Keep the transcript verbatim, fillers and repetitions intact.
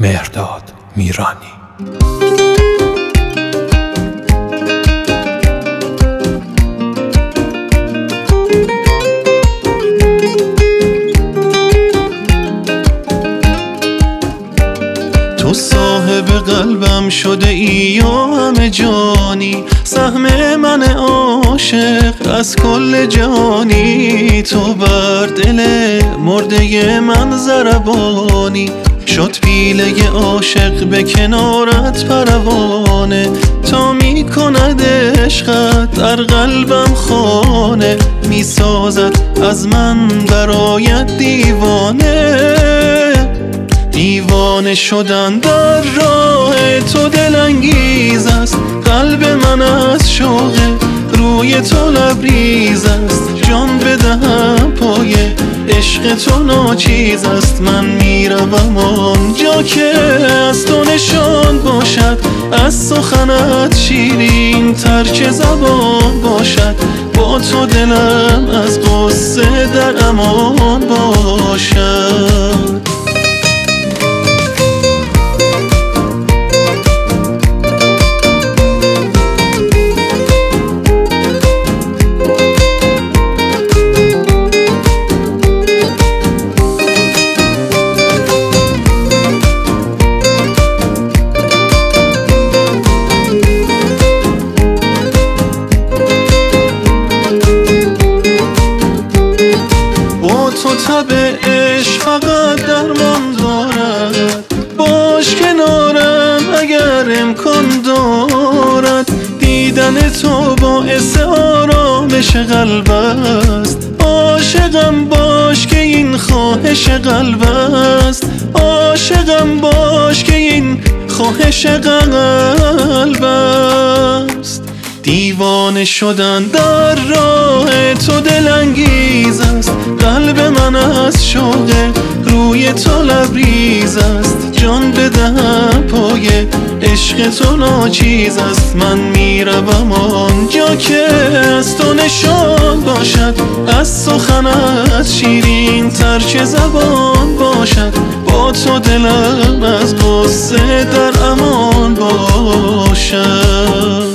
مهرداد میرانی. تو صاحب قلبم شده ای و همه جانی، سهم من عاشق از کل جهانی. تو بر دل مرده من ضربانی، شد پیله عاشق به کنارت پروانه. تا می کند عشقت در قلبم خانه، می سازد از من برایت دیوانه. دیوانه شدن در راه تو دلانگیز است، قلب من از شوق روی تو لبریز است. جان بدهم پای عشق تو ناچیز است. من میروم آنجا که از تو نشان باشد، از سخنت شیرین ترک زبان باشد. با تو دلم از غصه در امان باشد. تو تب عشق فقط درمان دارد، باش کنارم اگر امکان دارد. دیدن تو باعث آرامش قلب است، عاشقم باش که این خواهش قلب است. عاشقم باش که این خواهش قلب است. دیوانه شدن در راه تو دلانگیز است، قلب من از شوق روی تو لبریز است. جان بدهم پای عشق تو ناچیز است. من میروم آنجا که از تو نشان باشد، از سخنت شیرین ترک زبان باشد. با تو دلم از غصه در امان باشد.